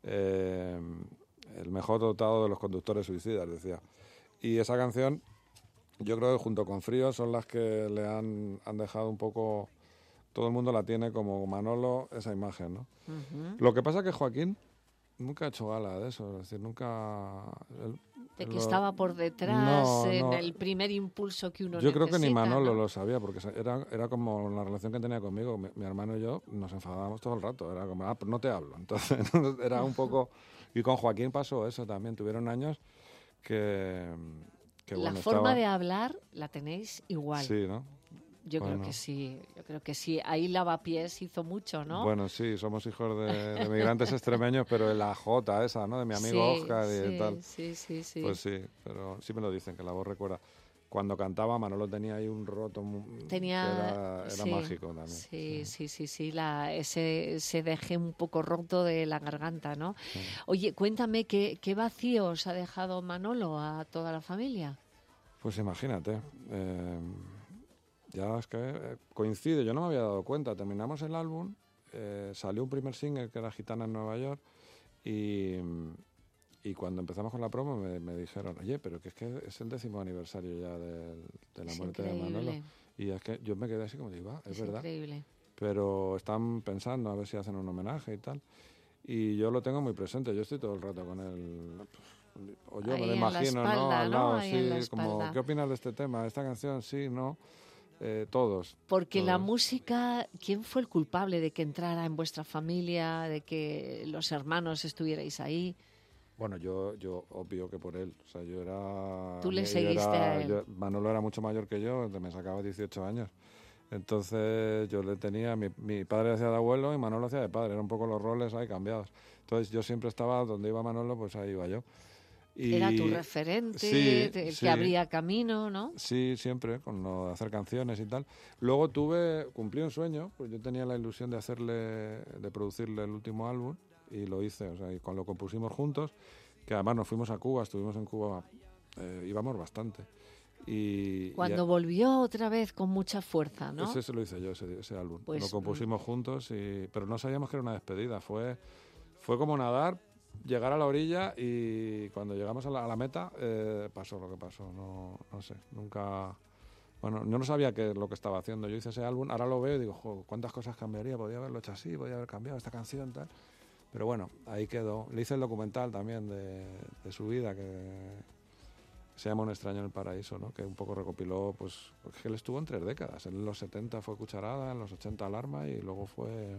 El mejor dotado de los conductores suicidas, decía. Y esa canción, yo creo que junto con Frío son las que le han dejado un poco... Todo el mundo la tiene como Manolo, esa imagen, ¿no? Lo que pasa es que Joaquín nunca ha hecho gala de eso, es decir, nunca... De que estaba por detrás en el primer impulso que uno necesita. Yo creo que ni Manolo lo sabía, porque era como la relación que tenía conmigo. Mi hermano y yo nos enfadábamos todo el rato. Era como, pues no te hablo. Entonces era un poco... Y con Joaquín pasó eso también. Tuvieron años que la forma de hablar la tenéis igual. Sí, ¿no? Yo creo que sí. Ahí Lavapiés hizo mucho, ¿no? Bueno, sí, somos hijos de migrantes extremeños, pero la J esa, ¿no? De mi amigo Oscar y tal. Sí. Pues sí, pero sí me lo dicen, que la voz recuerda. Cuando cantaba, Manolo tenía ahí un roto que era mágico también. Sí, ese deje un poco roto de la garganta, ¿no? Sí. Oye, cuéntame, ¿qué vacío os ha dejado Manolo a toda la familia? Pues imagínate... Ya es que coincide, yo no me había dado cuenta. Terminamos el álbum, salió un primer single que era Gitana en Nueva York Y cuando empezamos con la promo me dijeron, oye, pero que es el 10º aniversario ya de la muerte de Manolo. Y es que yo me quedé así como digo, es verdad. Increíble. Pero están pensando a ver si hacen un homenaje y tal. Y yo lo tengo muy presente, yo estoy todo el rato con él. O yo me lo imagino, ¿no? Al lado, sí, como, ¿qué opinas de este tema? ¿Esta canción? Sí, no. Todos. Porque todos. la música, ¿quién fue el culpable de que entrara en vuestra familia, de que los hermanos estuvierais ahí? Bueno, yo obvio que por él. O sea, yo era... Tú le seguiste a él. Manolo era mucho mayor que yo, me sacaba 18 años. Entonces yo le tenía... Mi padre hacía de abuelo y Manolo hacía de padre. Eran un poco los roles ahí cambiados. Entonces yo siempre estaba donde iba Manolo, pues ahí iba yo. Y era tu referente, que abría camino, ¿no? Sí, siempre, con lo de hacer canciones y tal. Luego cumplí un sueño, pues yo tenía la ilusión de producirle el último álbum y lo hice, o sea, y cuando lo compusimos juntos, que además nos fuimos a Cuba, estuvimos en Cuba, íbamos bastante. Cuando volvió otra vez con mucha fuerza, ¿no? Ese lo hice yo, ese álbum. Pues, lo compusimos juntos, pero no sabíamos que era una despedida, fue como nadar, llegar a la orilla y cuando llegamos a la meta pasó lo que pasó. No sé, nunca... Bueno, yo no sabía qué es lo que estaba haciendo. Yo hice ese álbum, ahora lo veo y digo, jo, ¿cuántas cosas cambiaría? Podría haberlo hecho así, podría haber cambiado esta canción, tal. Pero bueno, ahí quedó. Le hice el documental también de su vida, que se llama Un extraño en el paraíso, ¿no? Que un poco recopiló, pues, porque él estuvo en 3 décadas. En los 70 fue Cucharada, en los 80 Alarma y luego fue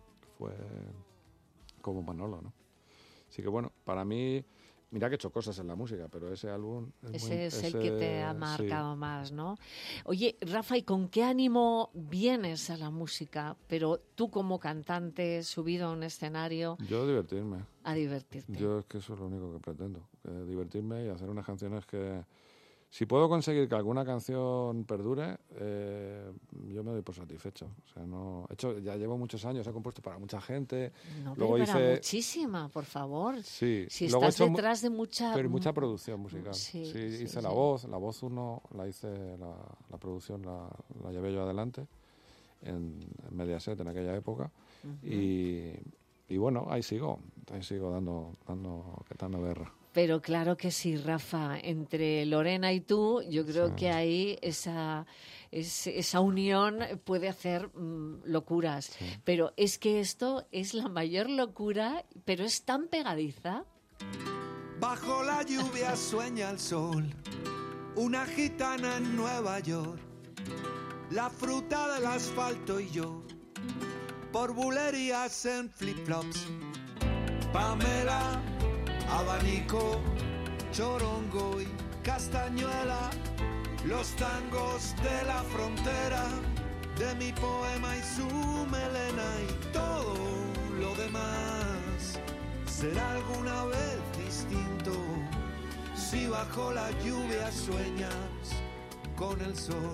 como Manolo, ¿no? Así que bueno, para mí, mira que he hecho cosas en la música, pero ese álbum... es el que te ha marcado más, ¿no? Oye, Rafa, ¿y con qué ánimo vienes a la música? Pero tú como cantante, subido a un escenario... Yo divertirme. A divertirte. Yo es que eso es lo único que pretendo, divertirme y hacer unas canciones que... Si puedo conseguir que alguna canción perdure, yo me doy por satisfecho. O sea, no, ya llevo muchos años, he compuesto para mucha gente. No, luego pero para muchísima, por favor. Sí. Si estás detrás de mucha... Pero mucha producción musical. Sí, hice la voz 1, la hice, la producción la llevé yo adelante en Mediaset en aquella época. Y bueno, ahí sigo dando guerra. Pero claro que sí, Rafa, entre Lorena y tú, yo creo que ahí esa unión puede hacer locuras. Sí. Pero es que esto es la mayor locura, pero es tan pegadiza. Bajo la lluvia sueña el sol, una gitana en Nueva York, la fruta del asfalto y yo, por bulerías en flip-flops. Pamela, abanico, chorongo y castañuela, los tangos de la frontera, de mi poema y su melena y todo lo demás será alguna vez distinto si bajo la lluvia sueñas con el sol.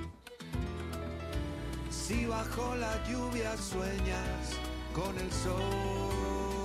Si bajo la lluvia sueñas con el sol.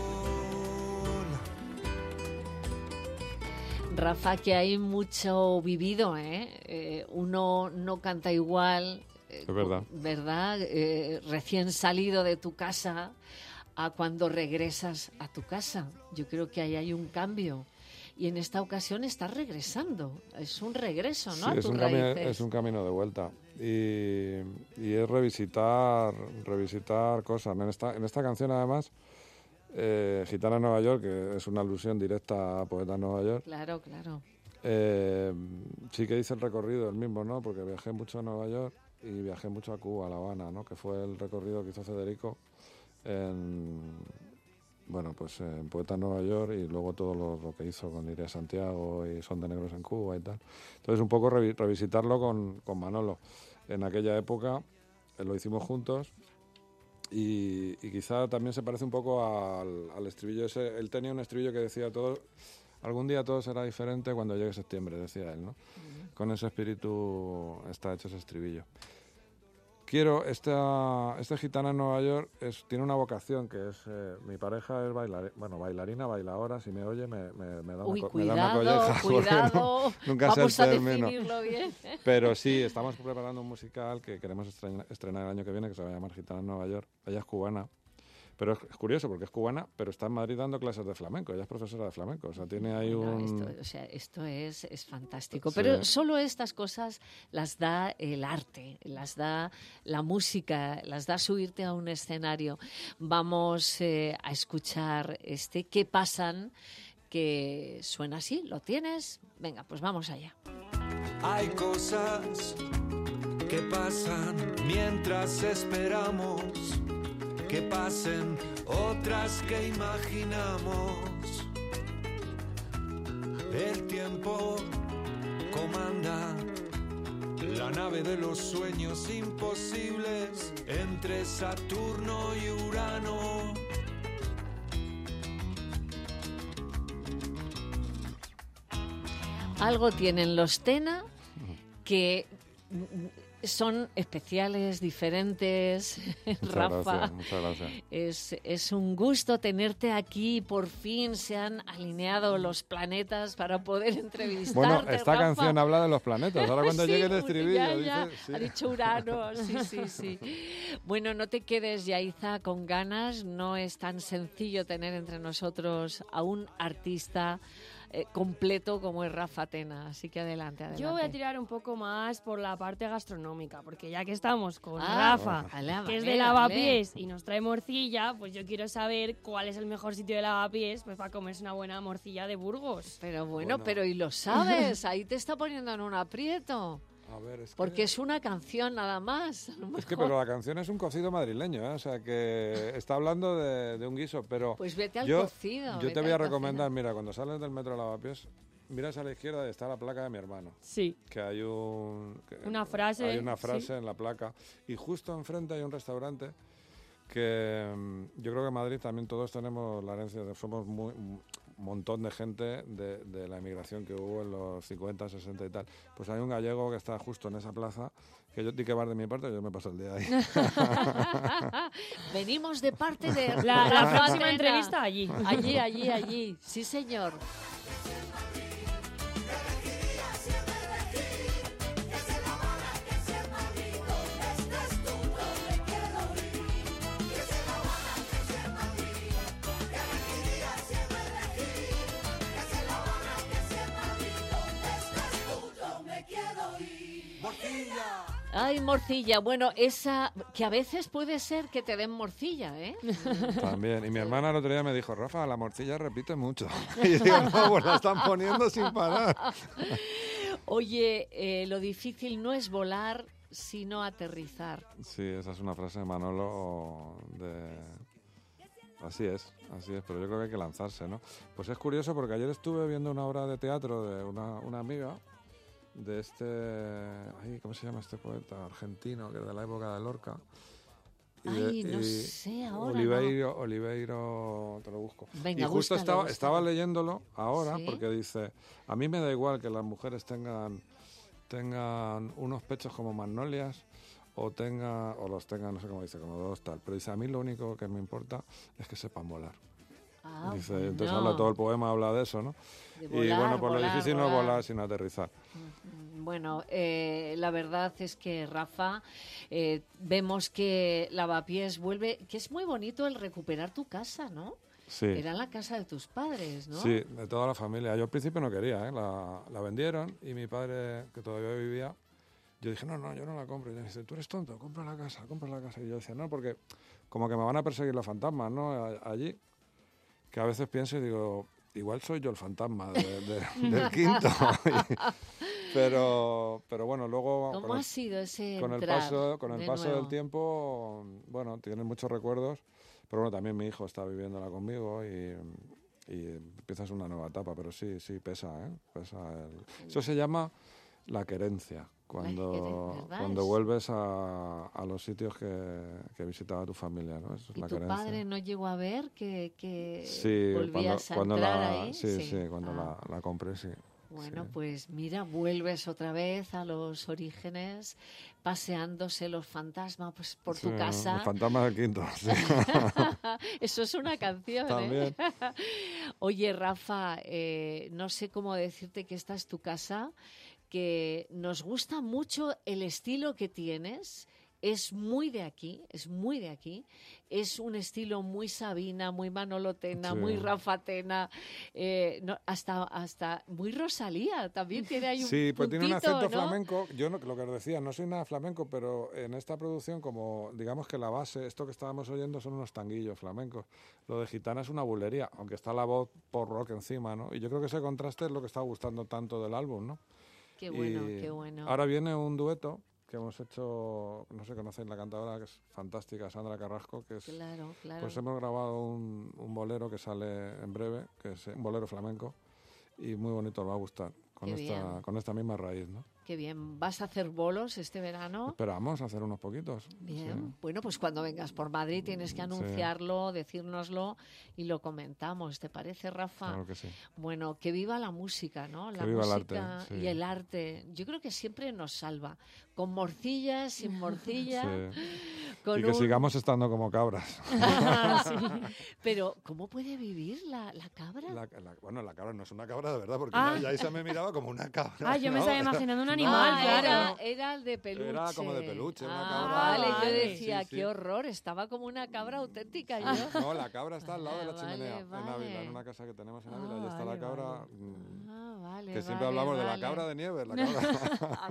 Rafa, que hay mucho vivido, ¿eh? Uno no canta igual, es verdad. ¿Verdad? Recién salido de tu casa a cuando regresas a tu casa. Yo creo que ahí hay un cambio. Y en esta ocasión estás regresando. Es un regreso, ¿no? Sí, es un camino de vuelta. Y es revisitar cosas. En esta canción, además... Gitana en Nueva York, que es una alusión directa a Poeta en Nueva York. Claro, claro. Sí que hice el recorrido el mismo, ¿no? Porque viajé mucho a Nueva York y viajé mucho a Cuba, a La Habana, ¿no? Que fue el recorrido que hizo Federico en Poeta en Nueva York y luego todo lo que hizo con Iria Santiago y Son de Negros en Cuba y tal. Entonces un poco revisitarlo con Manolo. En aquella época lo hicimos juntos. Y quizá también se parece un poco al estribillo ese. Él tenía un estribillo que decía algún día todo será diferente cuando llegue septiembre, decía él, ¿no? Con ese espíritu está hecho ese estribillo. Esta gitana en Nueva York tiene una vocación que es... mi pareja es bailarina, bailaora. Si me oye me da una colleja. Cuidado, nunca sé el término. Definirlo bien. Pero sí, estamos preparando un musical que queremos estrenar el año que viene, que se va a llamar Gitana en Nueva York. Ella es cubana, Pero es curioso porque es cubana, pero está en Madrid dando clases de flamenco. Ella es profesora de flamenco, o sea, tiene ahí Esto es fantástico. Sí. Pero solo estas cosas las da el arte, las da la música, las da subirte a un escenario. Vamos a escuchar ¿Qué pasan? Que suena así. ¿Lo tienes? Venga, pues vamos allá. Hay cosas que pasan mientras esperamos que pasen, otras que imaginamos. El tiempo comanda la nave de los sueños imposibles entre Saturno y Urano. Algo tienen los Tena que son especiales, diferentes. Rafa, muchas gracias. Es un gusto tenerte aquí. Por fin se han alineado los planetas para poder entrevistarte. Bueno, esta Rafa. canción habla de los planetas. Ahora cuando llegue el estribillo... Ya, ha dicho Urano. Sí. Bueno, no te quedes, Yaiza, con ganas. No es tan sencillo tener entre nosotros a un artista completo como es Rafa Tena, así que adelante. Yo voy a tirar un poco más por la parte gastronómica, porque ya que estamos con Rafa, que es de Lavapiés y nos trae morcilla, pues yo quiero saber cuál es el mejor sitio de Lavapiés pues para comerse una buena morcilla de Burgos. Pero bueno, pero y lo sabes, ahí te está poniendo en un aprieto. A ver, porque es una canción nada más. Pero la canción es un cocido madrileño, ¿eh? O sea, que está hablando de un guiso, pero... Pues vete al cocido. Yo te voy a recomendar, mira, cuando sales del metro de Lavapiés, miras a la izquierda y está la placa de mi hermano. Sí. Que hay una frase. Hay una frase en la placa. Y justo enfrente hay un restaurante que yo creo que en Madrid también todos tenemos la herencia, somos un montón de gente de la emigración que hubo en los 50, 60 y tal. Pues hay un gallego que está justo en esa plaza, que yo di que vas de mi parte, yo me paso el día ahí. Venimos de parte de la próxima entrevista allí. Allí. Sí, señor. Ay, morcilla. Bueno, esa que a veces puede ser que te den morcilla, ¿eh? También. Y mi hermana el otro día me dijo, Rafa, la morcilla repite mucho. Y yo digo, no, pues la están poniendo sin parar. Oye, lo difícil no es volar, sino aterrizar. Sí, esa es una frase de Manolo Así es, pero yo creo que hay que lanzarse, ¿no? Pues es curioso porque ayer estuve viendo una obra de teatro de una amiga de ¿cómo se llama este poeta argentino que es de la época de Lorca? No sé ahora. Oliveiro, te lo busco. Venga, y justo búscalo. estaba leyéndolo ahora, ¿sí? Porque dice, a mí me da igual que las mujeres tengan unos pechos como magnolias o los tengan, no sé cómo dice, como dos tal, pero dice, a mí lo único que me importa es que sepan volar. Dice, bueno. Entonces todo el poema habla de eso, ¿no? Volar, y bueno, pues lo difícil no es volar, sino aterrizar. Bueno, la verdad es que, Rafa, vemos que Lavapiés vuelve, que es muy bonito el recuperar tu casa, ¿no? Sí. Era la casa de tus padres, ¿no? Sí, de toda la familia. Yo al principio no quería, ¿eh? La vendieron y mi padre, que todavía vivía, yo dije, no, yo no la compro. Y él dice, tú eres tonto, compra la casa. Y yo decía, no, porque como que me van a perseguir los fantasmas, ¿no? Allí. Que a veces pienso y digo, igual soy yo el fantasma del quinto. pero bueno, luego... ¿Cómo ha sido ese con el paso del tiempo, bueno, tienes muchos recuerdos, pero bueno, también mi hijo está viviéndola conmigo y empiezas una nueva etapa, pero sí, pesa, ¿eh? Eso se llama la querencia. Cuando vuelves a los sitios que visitaba tu familia, ¿no? Eso es ¿Y la tu querencia. padre no llegó a ver que sí, volvías a entrar ahí? Sí, cuando la compré, sí. Bueno, sí. Pues mira, vuelves otra vez a los orígenes, paseándose los fantasmas pues, por tu casa. Los fantasmas del quinto, sí. Eso es una canción, también. Oye, Rafa, no sé cómo decirte que esta es tu casa, que nos gusta mucho el estilo que tienes, es muy de aquí, es es un estilo muy Sabina, muy Manolo Tena, muy Rafa Tena, hasta muy Rosalía, también tiene ahí un Sí, pues puntito, tiene un acento ¿no? flamenco. Yo lo que os decía, no soy nada flamenco, pero en esta producción, como digamos que la base, esto que estábamos oyendo son unos tanguillos flamencos. Lo de Gitana es una bulería, aunque está la voz por rock encima, ¿no? Y yo creo que ese contraste es lo que está gustando tanto del álbum, ¿no? Qué bueno, qué bueno. Ahora viene un dueto que hemos hecho, no sé, conocéis la cantadora, que es fantástica, Sandra Carrasco, que es... Claro. Pues hemos grabado un bolero que sale en breve, que es un bolero flamenco, y muy bonito, os va a gustar, con esta misma raíz, ¿no? Qué bien. ¿Vas a hacer bolos este verano? Esperamos hacer unos poquitos. Bien. Sí. Bueno, pues cuando vengas por Madrid tienes que anunciarlo, decírnoslo y lo comentamos. ¿Te parece, Rafa? Claro que sí. Bueno, que viva la música, ¿no? Que la viva música el arte, y el arte. Yo creo que siempre nos salva. Con morcilla, sin morcilla. Y que sigamos estando como cabras. Sí. Pero, ¿cómo puede vivir la cabra? Bueno, la cabra no es una cabra de verdad, porque ya se me miraba como una cabra. Yo me estaba imaginando un animal, claro. Era el de peluche. Era como de peluche, una cabra. Vale, yo decía, qué horror, estaba como una cabra auténtica yo. No, la cabra está al lado de la chimenea, en Ávila, en una casa que tenemos en Ávila, y está la cabra, que siempre hablamos de la cabra de Nieves, la cabra.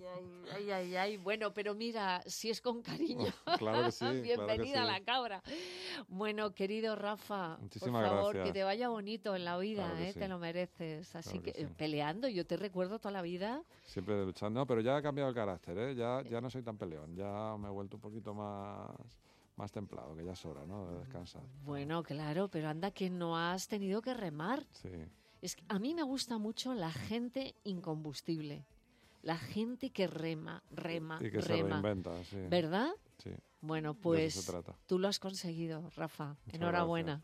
Ay. Bueno, pero mira, si es con cariño. Claro que sí. Bienvenida a la cabra. Bueno, querido Rafa, muchísimas por favor, gracias. que te vaya bonito en la vida, Claro que sí. te lo mereces. Así Claro que sí. Peleando, yo te recuerdo toda la vida. Siempre luchando, no, pero ya he cambiado el carácter, ya no soy tan peleón, ya me he vuelto un poquito más templado, que ya es hora, ¿no?, de descansar. Bueno, claro, pero anda que no has tenido que remar. Sí. Es que a mí me gusta mucho la gente incombustible. La gente que rema. Y que se reinventa, sí. ¿Verdad? Sí. Bueno, De pues eso se trata. tú lo has conseguido, Rafa. Muchas Enhorabuena.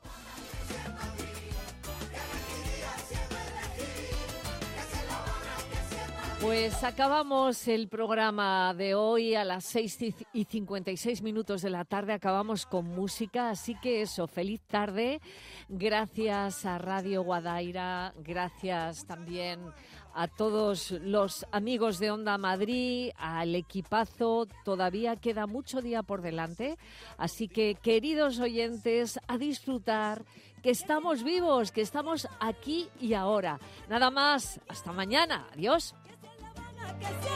Pues acabamos el programa de hoy a las 6:56 de la tarde. Acabamos con música, así que eso, feliz tarde. Gracias a Radio Guadaira, gracias también a todos los amigos de Onda Madrid, al equipazo. Todavía queda mucho día por delante, así que, queridos oyentes, a disfrutar, que estamos vivos, que estamos aquí y ahora. Nada más, hasta mañana. Adiós. Que